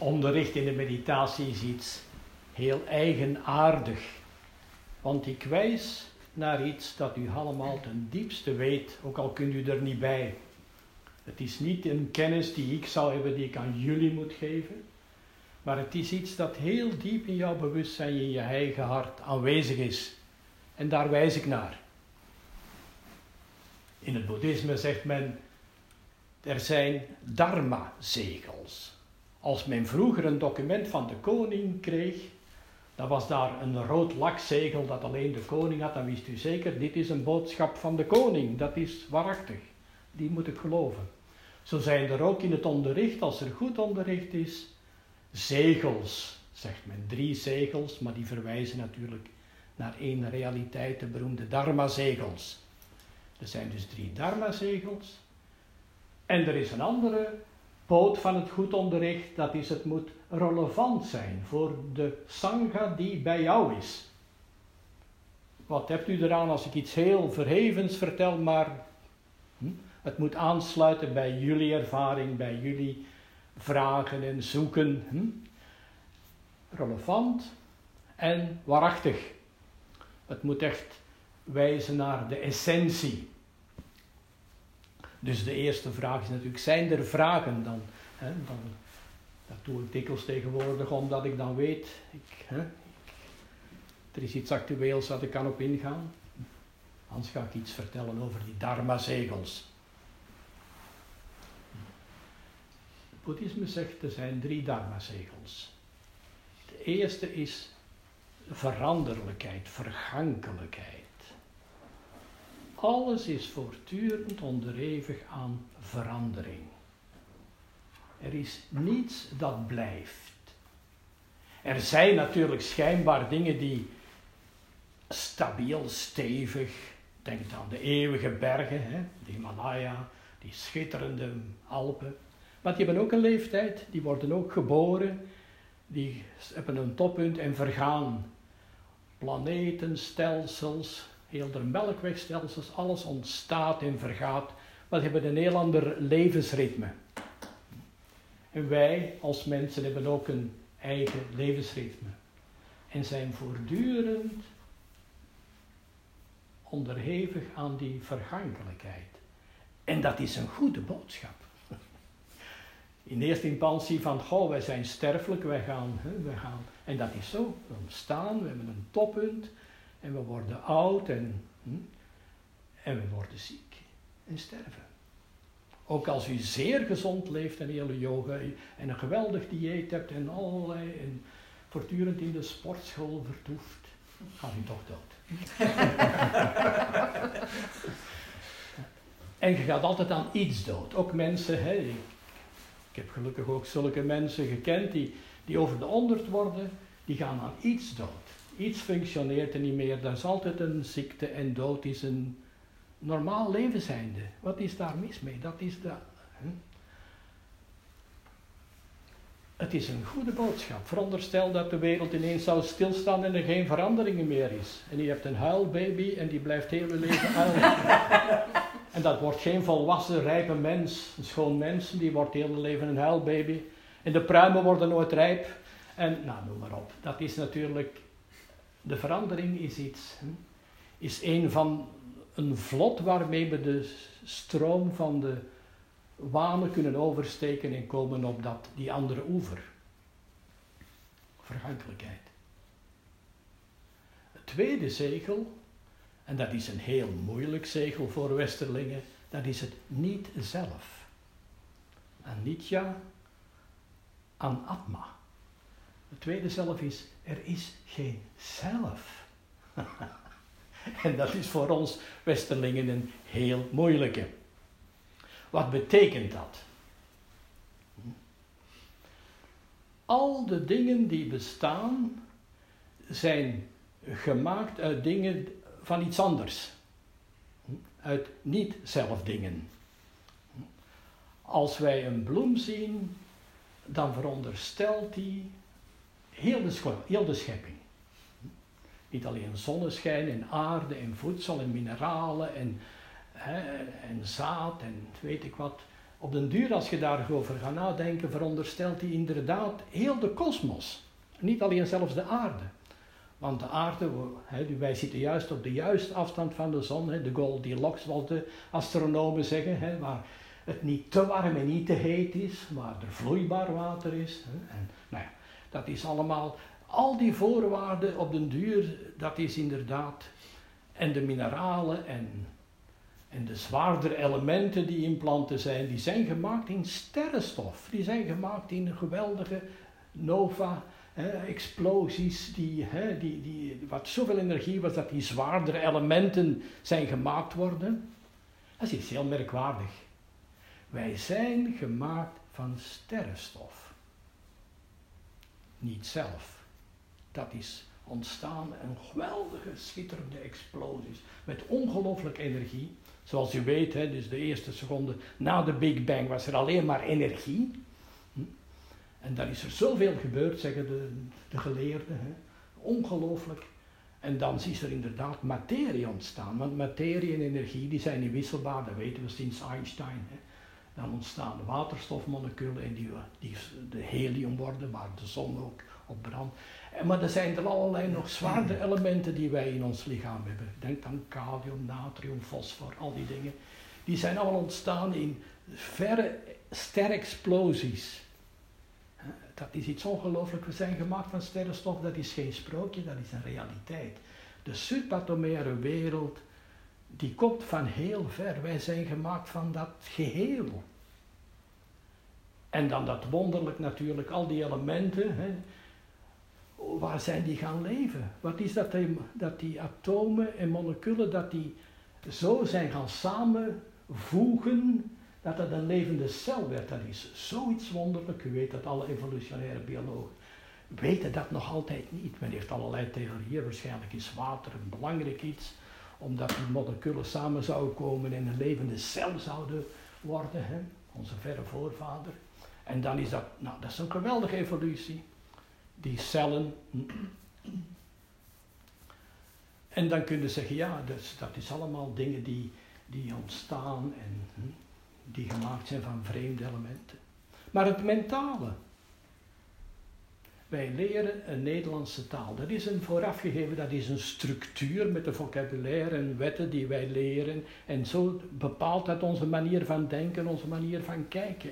onderricht in de meditatie is iets heel eigenaardig. Want ik wijs naar iets dat u allemaal ten diepste weet, ook al kunt u er niet bij. Het is niet een kennis die ik zou hebben, die ik aan jullie moet geven. Maar het is iets dat heel diep in jouw bewustzijn, in je eigen hart aanwezig is. En daar wijs ik naar. In het boeddhisme zegt men, er zijn dharma-zegels. Als men vroeger een document van de koning kreeg, dan was daar een rood lakzegel dat alleen de koning had. Dan wist u zeker, dit is een boodschap van de koning. Dat is waarachtig. Die moet ik geloven. Zo zijn er ook in het onderricht, als er goed onderricht is, zegels. Zegt men 3 zegels, maar die verwijzen natuurlijk naar 1 realiteit, de beroemde dharma-zegels. Er zijn dus 3 dharma-zegels. En er is een andere poot van het goed onderricht, dat is het moet relevant zijn voor de sangha die bij jou is. Wat hebt u eraan als ik iets heel verhevens vertel, maar het moet aansluiten bij jullie ervaring, bij jullie vragen en zoeken. Relevant en waarachtig. Het moet echt wijzen naar de essentie. Dus de eerste vraag is natuurlijk, zijn er vragen dan? Dat doe ik dikwijls tegenwoordig, omdat ik dan weet, er is iets actueels dat ik kan op ingaan. Anders ga ik iets vertellen over die dharma-zegels. Het boeddhisme zegt, er zijn 3 dharma-zegels. De eerste is veranderlijkheid, vergankelijkheid. Alles is voortdurend onderhevig aan verandering. Er is niets dat blijft. Er zijn natuurlijk schijnbaar dingen die stabiel, stevig, denk aan de eeuwige bergen, de Himalaya, die schitterende Alpen. Maar die hebben ook een leeftijd, die worden ook geboren, die hebben een toppunt en vergaan. Planeten, stelsels, heel de melkwegstelsels, alles ontstaat en vergaat, maar die hebben een heel ander levensritme. En wij als mensen hebben ook een eigen levensritme. En zijn voortdurend onderhevig aan die vergankelijkheid. En dat is een goede boodschap. In eerste instantie van, wij zijn sterfelijk, wij gaan. En dat is zo, we ontstaan, we hebben een toppunt. En we worden oud en we worden ziek en sterven. Ook als u zeer gezond leeft en hele yoga en een geweldig dieet hebt en allerlei en voortdurend in de sportschool vertoeft, gaat u toch dood. En je gaat altijd aan iets dood. Ook mensen, ik heb gelukkig ook zulke mensen gekend die over de 100 worden, die gaan aan iets dood. Iets functioneert er niet meer, dat is altijd een ziekte en dood is een normaal levenseinde. Wat is daar mis mee? Dat is Het is een goede boodschap. Veronderstel dat de wereld ineens zou stilstaan en er geen veranderingen meer is. En je hebt een huilbaby en die blijft heel je leven huilen. En dat wordt geen volwassen, rijpe mens, een schoon mens, die wordt heel je leven een huilbaby. En de pruimen worden nooit rijp. En noem maar op. Dat is natuurlijk... De verandering is is een vlot waarmee we de stroom van de wanen kunnen oversteken en komen op die andere oever. Vergankelijkheid. Het tweede zegel, en dat is een heel moeilijk zegel voor Westerlingen, dat is het niet zelf. Anitya, anatma. Het tweede zelf is, er is geen zelf. En dat is voor ons Westerlingen een heel moeilijke. Wat betekent dat? Al de dingen die bestaan, zijn gemaakt uit dingen van iets anders. Uit niet-zelf dingen. Als wij een bloem zien, dan veronderstelt die heel de schepping. Niet alleen zonneschijn en aarde en voedsel en mineralen en zaad en weet ik wat. op den duur, als je daarover gaat nadenken, veronderstelt hij inderdaad heel de kosmos. Niet alleen zelfs de aarde. Want de aarde, wij zitten juist op de juiste afstand van de zon. De Goldilocks, zoals de astronomen zeggen. Waar het niet te warm en niet te heet is. Waar er vloeibaar water is. En, nou ja, dat is allemaal... Al die voorwaarden op den duur, dat is inderdaad... En de mineralen en de zwaardere elementen die in planten zijn, die zijn gemaakt in sterrenstof. Die zijn gemaakt in geweldige nova-explosies, wat zoveel energie was dat die zwaardere elementen zijn gemaakt worden. Dat is iets heel merkwaardig. Wij zijn gemaakt van sterrenstof. Niet zelf. Dat is ontstaan een geweldige, schitterende explosies met ongelooflijke energie. Zoals u weet, dus de eerste seconde na de Big Bang was er alleen maar energie. En dan is er zoveel gebeurd, zeggen de geleerden. Ongelooflijk. En dan is er inderdaad materie ontstaan. Want materie en energie die zijn niet wisselbaar, dat weten we sinds Einstein. Dan ontstaan waterstofmoleculen en die de helium worden, waar de zon ook op brandt. Maar er zijn er allerlei nog zwaardere elementen die wij in ons lichaam hebben. Denk aan kalium, natrium, fosfor, al die dingen. Die zijn allemaal ontstaan in verre sterexplosies. Dat is iets ongelooflijk. We zijn gemaakt van sterrenstof, dat is geen sprookje, dat is een realiteit. De subatomaire wereld, die komt van heel ver. Wij zijn gemaakt van dat geheel. En dan dat wonderlijk natuurlijk, al die elementen... Waar zijn die gaan leven? Wat is dat die atomen en moleculen, dat die zo zijn gaan samenvoegen, dat het een levende cel werd? Dat is zoiets wonderlijk. U weet dat alle evolutionaire biologen weten dat nog altijd niet. Men heeft allerlei theorieën. Waarschijnlijk is water een belangrijk iets, omdat die moleculen samen zouden komen en een levende cel zouden worden. Onze verre voorvader. En dan is dat is een geweldige evolutie. Die cellen. En dan kun je zeggen, ja, dat is allemaal dingen die ontstaan en die gemaakt zijn van vreemde elementen. Maar het mentale. Wij leren een Nederlandse taal. Dat is een voorafgegeven, dat is een structuur met een vocabulaire en wetten die wij leren. En zo bepaalt dat onze manier van denken, onze manier van kijken.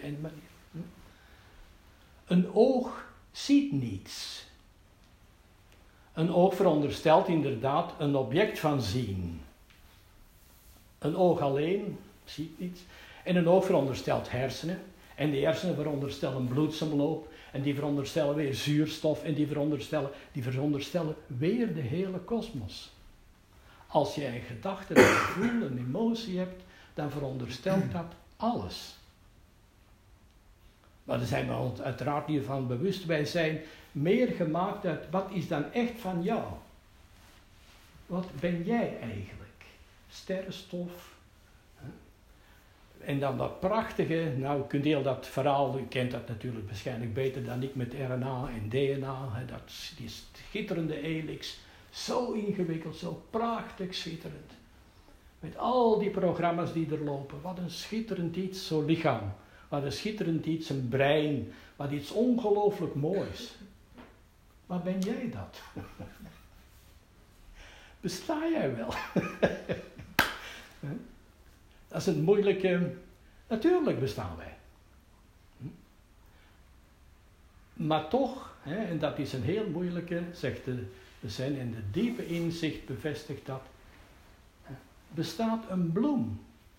Een oog ziet niets. Een oog veronderstelt inderdaad een object van zien. Een oog alleen ziet niets. En een oog veronderstelt hersenen. En die hersenen veronderstellen bloedsomloop. En die veronderstellen weer zuurstof. En die veronderstellen weer de hele kosmos. Als je een gedachte, een gevoel, een emotie hebt, dan veronderstelt dat alles. Maar daar zijn we ons uiteraard niet van bewust. Wij zijn meer gemaakt uit wat is dan echt van jou. Wat ben jij eigenlijk? Sterrenstof. En dan dat prachtige, u kunt heel dat verhaal, u kent dat natuurlijk waarschijnlijk beter dan ik met RNA en DNA. Die schitterende helix. Zo ingewikkeld, zo prachtig schitterend. Met al die programma's die er lopen. Wat een schitterend iets, zo'n lichaam. Wat een schitterend iets, een brein, wat iets ongelooflijk moois. Maar ben jij dat? Besta jij wel? Dat is een moeilijke... Natuurlijk bestaan wij. Maar toch, en dat is een heel moeilijke, zegt de Zen, en de diepe inzicht bevestigt dat, bestaat een bloem.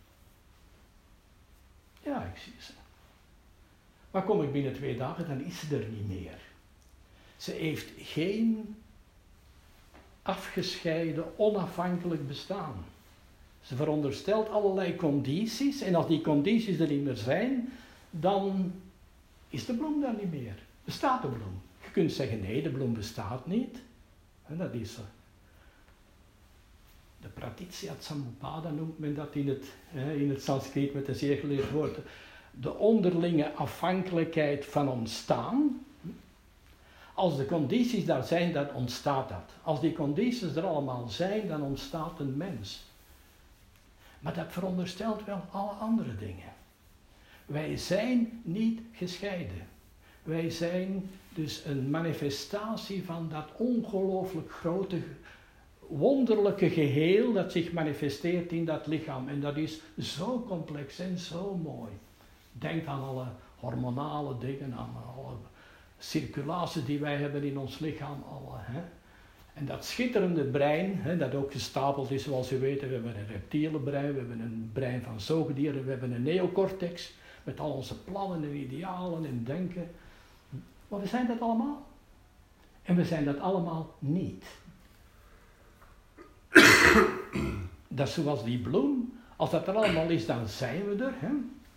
Ja, ik zie ze. Maar kom ik binnen 2 dagen, dan is ze er niet meer. Ze heeft geen afgescheiden, onafhankelijk bestaan. Ze veronderstelt allerlei condities en als die condities er niet meer zijn, dan is de bloem daar niet meer. Bestaat de bloem. Je kunt zeggen, nee, de bloem bestaat niet. En dat is de Pratitya Samuppada noemt men dat in het Sanskriet met een zeer geleerd woord. De onderlinge afhankelijkheid van ontstaan. Als de condities daar zijn, dan ontstaat dat. Als die condities er allemaal zijn, dan ontstaat een mens. Maar dat veronderstelt wel alle andere dingen. Wij zijn niet gescheiden. Wij zijn dus een manifestatie van dat ongelooflijk grote, wonderlijke geheel dat zich manifesteert in dat lichaam. En dat is zo complex en zo mooi. Denk aan alle hormonale dingen, aan alle circulatie die wij hebben in ons lichaam. En dat schitterende brein, dat ook gestapeld is zoals u weet. We hebben een reptiele brein, we hebben een brein van zoogdieren, we hebben een neocortex met al onze plannen en idealen en denken. Maar we zijn dat allemaal. En we zijn dat allemaal niet. Dat is zoals die bloem. Als dat er allemaal is, dan zijn we er. Hè?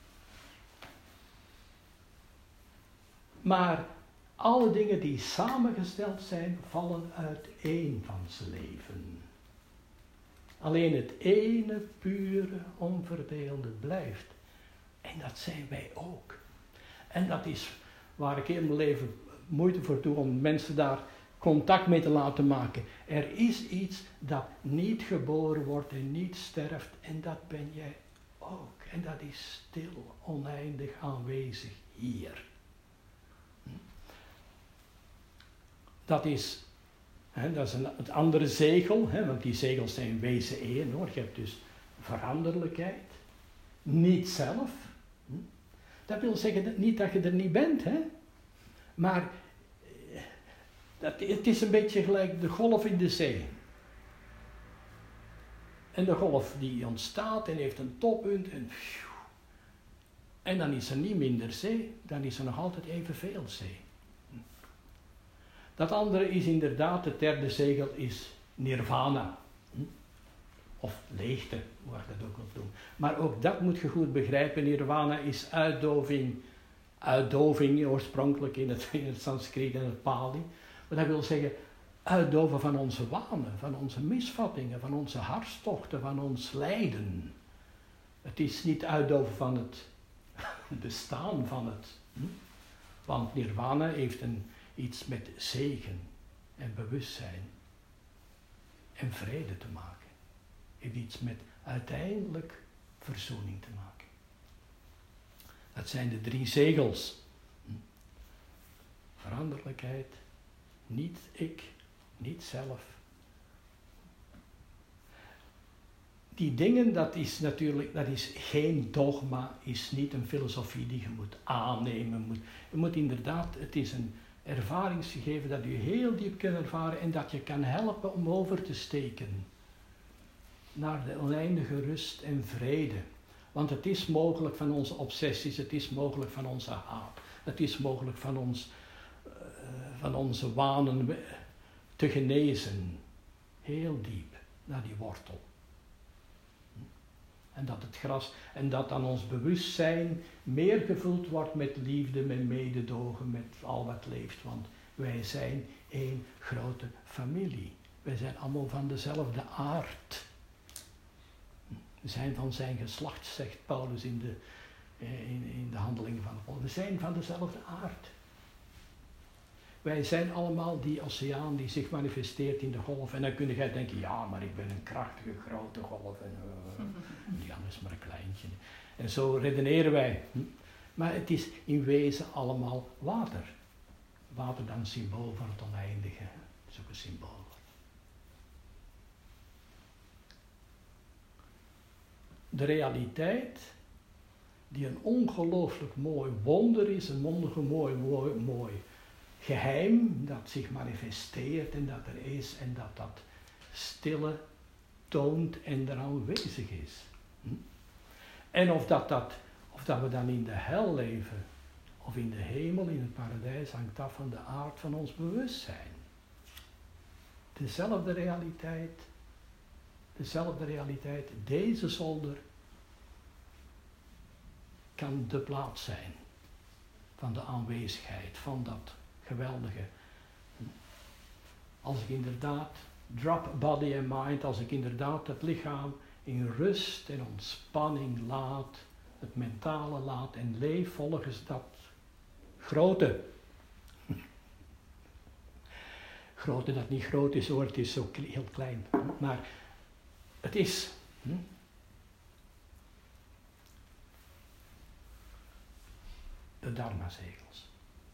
Maar alle dingen die samengesteld zijn, vallen uit één van zijn leven. Alleen het ene pure, onverdeelde blijft. En dat zijn wij ook. En dat is waar ik in mijn leven moeite voor doe om mensen daar contact mee te laten maken. Er is iets dat niet geboren wordt en niet sterft en dat ben jij ook. En dat is stil, oneindig aanwezig hier. Dat is het andere zegel, want die zegels zijn wezen één hoor. Je hebt dus veranderlijkheid, niet zelf. Dat wil zeggen niet dat je er niet bent, maar het is een beetje gelijk de golf in de zee. En de golf die ontstaat en heeft een toppunt en dan is er niet minder zee, dan is er nog altijd evenveel zee. Dat andere is inderdaad, het derde zegel is nirvana. Of leegte, hoe je dat ook wilt doen. Maar ook dat moet je goed begrijpen. Nirvana is uitdoving. Uitdoving oorspronkelijk in het Sanskriet en het Pali. Maar dat wil zeggen uitdoven van onze wanen, van onze misvattingen, van onze hartstochten, van ons lijden. Het is niet uitdoven van het bestaan van het. Want nirvana heeft iets met zegen en bewustzijn en vrede te maken. Heeft iets met uiteindelijk verzoening te maken. Dat zijn de 3 zegels. Veranderlijkheid, niet ik, niet zelf. Die dingen, dat is geen dogma, is niet een filosofie die je moet aannemen. Je moet inderdaad, het is een ervaringsgegeven dat u heel diep kan ervaren en dat je kan helpen om over te steken naar de oneindige rust en vrede. Want het is mogelijk van onze obsessies, het is mogelijk van onze haat, het is mogelijk van onze wanen te genezen. Heel diep, naar die wortel. En dat het gras, en dat dan ons bewustzijn meer gevuld wordt met liefde, met mededogen, met al wat leeft. Want wij zijn één grote familie. Wij zijn allemaal van dezelfde aard. We zijn van zijn geslacht, zegt Paulus in de handelingen van Paulus. We zijn van dezelfde aard. Wij zijn allemaal die oceaan die zich manifesteert in de golf. En dan kun jij denken, ja, maar ik ben een krachtige grote golf. En die andere is maar een kleintje. En zo redeneren wij. Maar het is in wezen allemaal water. Water dan symbool van het oneindige. Dat is ook een symbool. De realiteit, die een ongelooflijk mooi wonder is, een mooi geheim dat zich manifesteert en dat er is en dat stille toont en er aanwezig is. En of dat we dan in de hel leven of in de hemel, in het paradijs, hangt af van de aard van ons bewustzijn. Dezelfde realiteit, deze zolder kan de plaats zijn van de aanwezigheid, van dat geweldige. Als ik inderdaad drop body and mind, als ik inderdaad het lichaam in rust en ontspanning laat, het mentale laat en leef volgens dat grote. Grote dat niet groot is hoor, het is zo heel klein. Maar het is. de dharma-zegels.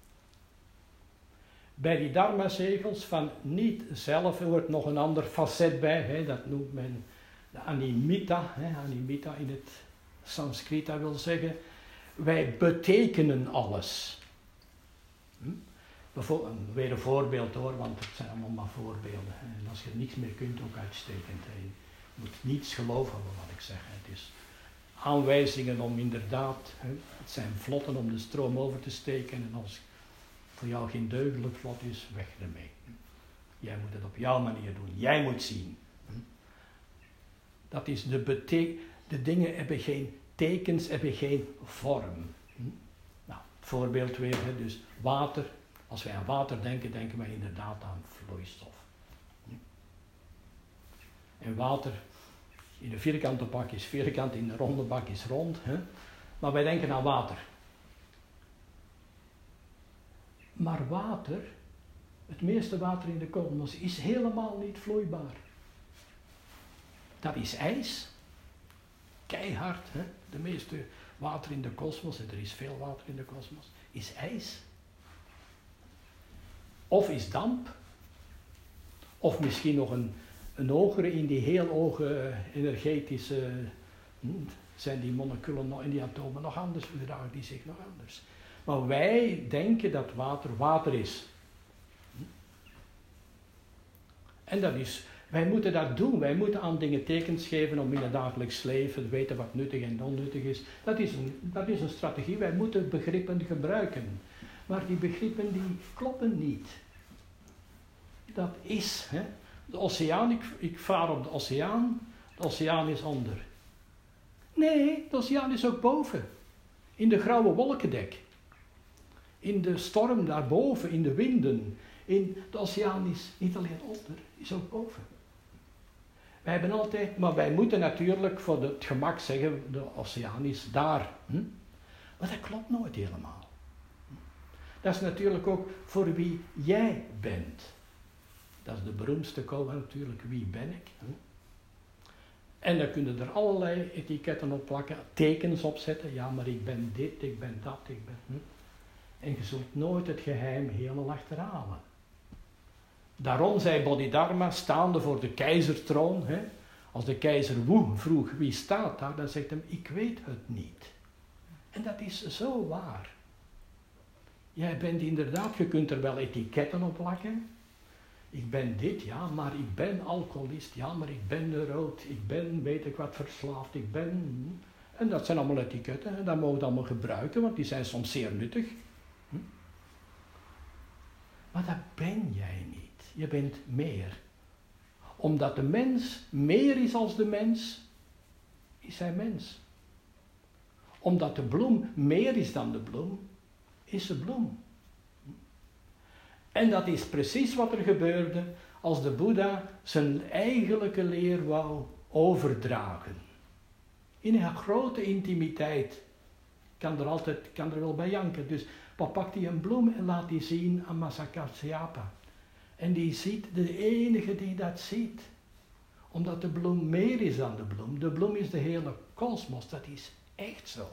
Bij die dharma-zegels van niet zelf hoort nog een ander facet bij. Hè, dat noemt men de animita. Hè, animita in het Sanskriet, dat wil zeggen, wij betekenen alles. Weer een voorbeeld hoor, want het zijn allemaal maar voorbeelden. En als je niks meer kunt, ook uitstekend. Je moet niets geloven wat ik zeg. Het is aanwijzingen om inderdaad, het zijn vlotten om de stroom over te steken. En als voor jou geen deugdelijk vlot is, weg ermee. Jij moet het op jouw manier doen. Jij moet zien. Dat is de dingen hebben geen tekens, hebben geen vorm. Nou, voorbeeld weer, dus water. Als wij aan water denken, denken wij inderdaad aan vloeistof. En water in een vierkante bak is vierkant, in een ronde bak is rond. Maar wij denken aan water. Maar water, het meeste water in de kosmos, is helemaal niet vloeibaar. Dat is ijs. Keihard. De meeste water in de kosmos, en er is veel water in de kosmos, is ijs. Of is damp. Of misschien nog een hogere, in die heel hoge energetische, zijn die moleculen en die atomen nog anders, verdragen die zich nog anders. Maar wij denken dat water is. En dat is, wij moeten dat doen. Wij moeten aan dingen tekens geven om in het dagelijks leven te weten wat nuttig en onnuttig is. Dat is een strategie. Wij moeten begrippen gebruiken. Maar die begrippen die kloppen niet. Dat is, de oceaan, ik vaar op de oceaan is onder. Nee, de oceaan is ook boven. In de grauwe wolkendek. In de storm daarboven, in de winden. De oceaan is niet alleen onder, is ook boven. Wij hebben altijd, maar wij moeten natuurlijk voor het gemak zeggen, de oceaan is daar. Maar dat klopt nooit helemaal. Dat is natuurlijk ook voor wie jij bent. Dat is de beroemdste code natuurlijk, wie ben ik? En dan kunnen er allerlei etiketten op plakken, tekens opzetten. Ja, maar ik ben dit, ik ben dat, ik ben... En je zult nooit het geheim helemaal achterhalen. Daarom zei Bodhidharma, staande voor de keizertroon, als de keizer Wu vroeg wie staat daar, dan zegt hij, ik weet het niet. En dat is zo waar. Jij bent inderdaad, je kunt er wel etiketten op plakken. Ik ben dit, ja, maar ik ben alcoholist, ja, maar ik ben neurot, ik ben, weet ik wat, verslaafd, ik ben... En dat zijn allemaal etiketten, en dat mogen we allemaal gebruiken, want die zijn soms zeer nuttig. Maar dat ben jij niet. Je bent meer. Omdat de mens meer is als de mens, is hij mens. Omdat de bloem meer is dan de bloem, is ze bloem. En dat is precies wat er gebeurde als de Boeddha zijn eigenlijke leer wou overdragen. In een grote intimiteit. Kan er wel bij janken. Dus pakt hij een bloem en laat die zien aan Mahāsākāsyapa. En die ziet, de enige die dat ziet. Omdat de bloem meer is dan de bloem. De bloem is de hele kosmos. Dat is echt zo.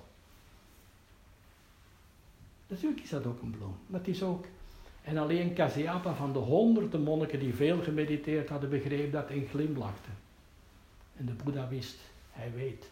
Natuurlijk is dat ook een bloem. Maar het is ook... En alleen Kasyapa van de honderden monniken die veel gemediteerd hadden begreep dat en glimlachte. En de Boeddha wist, hij weet.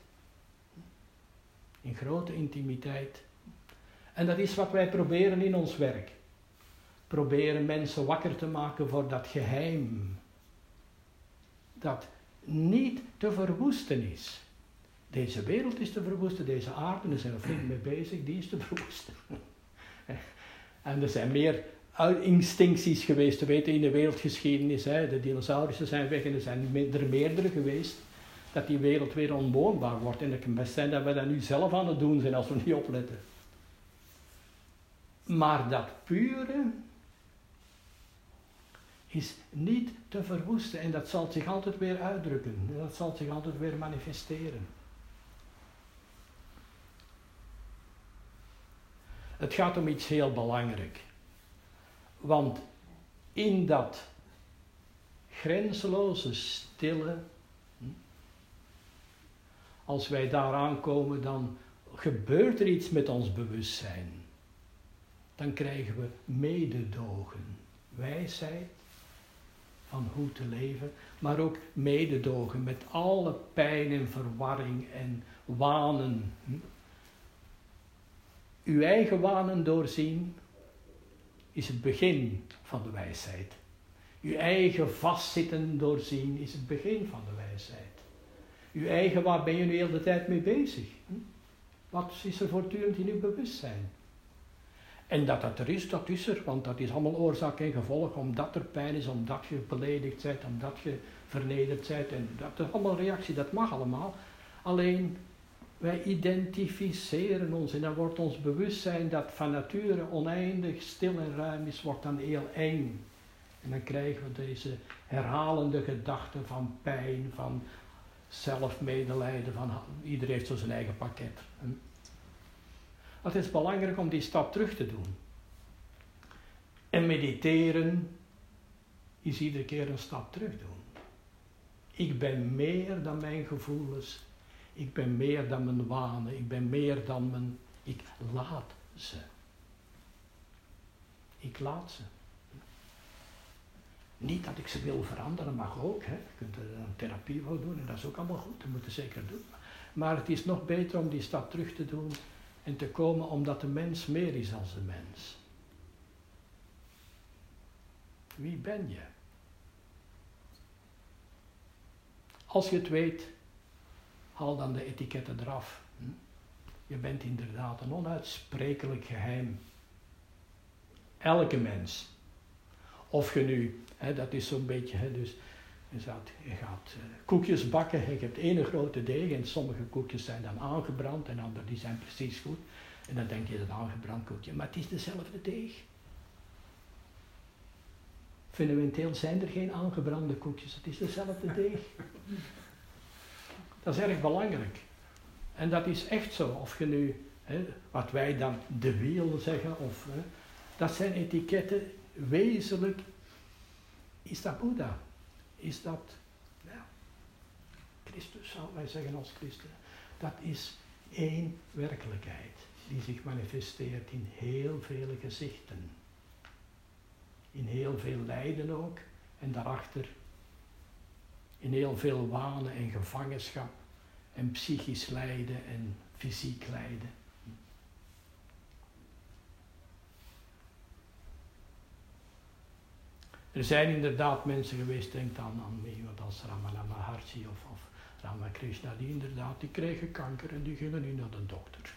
In grote intimiteit. En dat is wat wij proberen in ons werk. Proberen mensen wakker te maken voor dat geheim. Dat niet te verwoesten is. Deze wereld is te verwoesten, deze aarde, daar zijn we flink mee bezig, die is te verwoesten. En er zijn meer instincties geweest, te weten in de wereldgeschiedenis. De dinosaurussen zijn weg en er zijn er meerdere geweest. Dat die wereld weer onwoonbaar wordt. En het kan best zijn dat we dat nu zelf aan het doen zijn als we niet opletten. Maar dat pure is niet te verwoesten. En dat zal zich altijd weer uitdrukken. En dat zal zich altijd weer manifesteren. Het gaat om iets heel belangrijks. Want in dat grenzeloze, stille, als wij daar aankomen, dan gebeurt er iets met ons bewustzijn. dan krijgen we mededogen. Wijsheid van hoe te leven, maar ook mededogen met alle pijn en verwarring en wanen. Uw eigen wanen doorzien is het begin van de wijsheid. Uw eigen vastzitten doorzien is het begin van de wijsheid. Uw eigen, waar ben je nu de hele tijd mee bezig? Wat is er voortdurend in uw bewustzijn? En dat er is, dat is er, want dat is allemaal oorzaak en gevolg, omdat er pijn is, omdat je beledigd bent, omdat je vernederd bent, en dat is allemaal reactie, dat mag allemaal. Alleen, wij identificeren ons en dan wordt ons bewustzijn dat van nature oneindig stil en ruim is, wordt dan heel eng. En dan krijgen we deze herhalende gedachten van pijn, van zelfmedelijden, van iedereen heeft zo zijn eigen pakket. Het is belangrijk om die stap terug te doen. En mediteren is iedere keer een stap terug doen. Ik ben meer dan mijn gevoelens. Ik ben meer dan mijn wanen. Ik ben meer dan mijn... Ik laat ze. Ik laat ze. Niet dat ik ze wil veranderen, mag ook. Hè. Je kunt er een therapie voor doen en dat is ook allemaal goed. Dat moet je zeker doen. Maar het is nog beter om die stap terug te doen en te komen omdat de mens meer is dan de mens. Wie ben je? Als je het weet, haal dan de etiketten eraf. Je bent inderdaad een onuitsprekelijk geheim. Elke mens. Of je nu, dat is zo'n beetje, dus je gaat koekjes bakken, je hebt ene grote deeg en sommige koekjes zijn dan aangebrand en andere die zijn precies goed. En dan denk je dat aangebrand koekje, maar het is dezelfde deeg. Fundamenteel zijn er geen aangebrande koekjes, het is dezelfde deeg. Dat is erg belangrijk. En dat is echt zo, of je nu, wat wij dan de wiel zeggen, of dat zijn etiketten, wezenlijk is dat Boeddha. Is dat, Christus, zouden wij zeggen als christenen. Dat is één werkelijkheid die zich manifesteert in heel vele gezichten. In heel veel lijden ook. En daarachter in heel veel wanen en gevangenschap. En psychisch lijden en fysiek lijden. Er zijn inderdaad mensen geweest, denk dan aan iemand als Ramana Maharshi of Ramakrishna, die inderdaad, die kregen kanker en die gingen nu naar de dokter.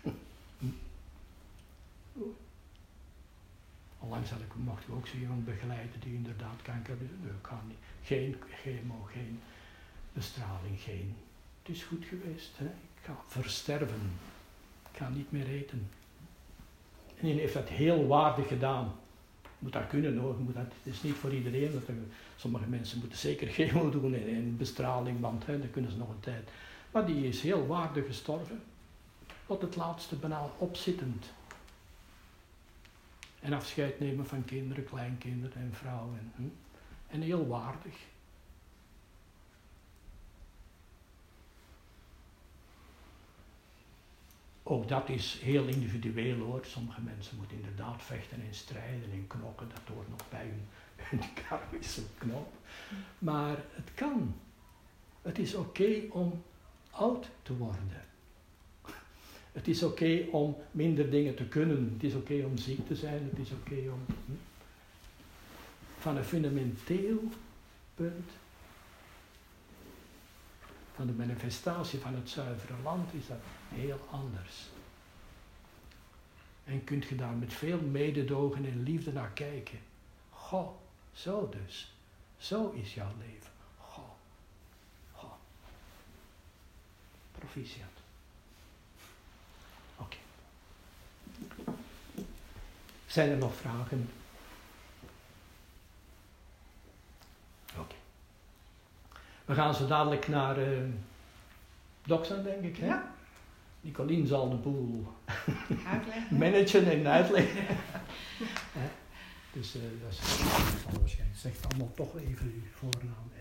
Onlangs mocht ik ook zo iemand begeleiden die inderdaad kanker had. Nee, kan niet. Geen chemo, geen bestraling, geen. Het is goed geweest, hè? Ik ga versterven. Ik ga niet meer eten. En hij heeft dat heel waardig gedaan. Moet dat kunnen hoor, het is niet voor iedereen. Sommige mensen moeten zeker chemo doen en bestraling, want dan kunnen ze nog een tijd. Maar die is heel waardig gestorven. Tot het laatste bijna opzittend. En afscheid nemen van kinderen, kleinkinderen en vrouwen. En heel waardig. Ook dat is heel individueel hoor. Sommige mensen moeten inderdaad vechten en strijden en knokken. Dat hoort nog bij hun karmische knop. Maar het kan. Het is oké om oud te worden. Het is oké om minder dingen te kunnen. Het is oké om ziek te zijn. Het is oké om... Van een fundamenteel punt... Van de manifestatie van het zuivere land is dat heel anders. En kunt je daar met veel mededogen en liefde naar kijken. Goh, zo dus. Zo is jouw leven. Goh. Goh. Proficiat. Oké. Zijn er nog vragen? Oké. We gaan zo dadelijk naar Doksan, denk ik. Hè? Ja. Nicolien zal de boel Uitleggen. managen en uitleggen. Dus dat is waarschijnlijk. Zegt allemaal toch even uw voornaam